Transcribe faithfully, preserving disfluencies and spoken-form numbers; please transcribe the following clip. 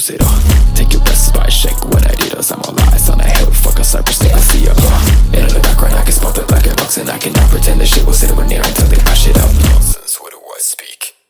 lose it all. Take your best by shake when I did us. I'm all eyes on a hill, fuck a cypress stick, I see ya. uh. In the background I can spot the black and box, and I cannot pretend the shit will sit over near until they bash it up. Nonsense, what do I speak?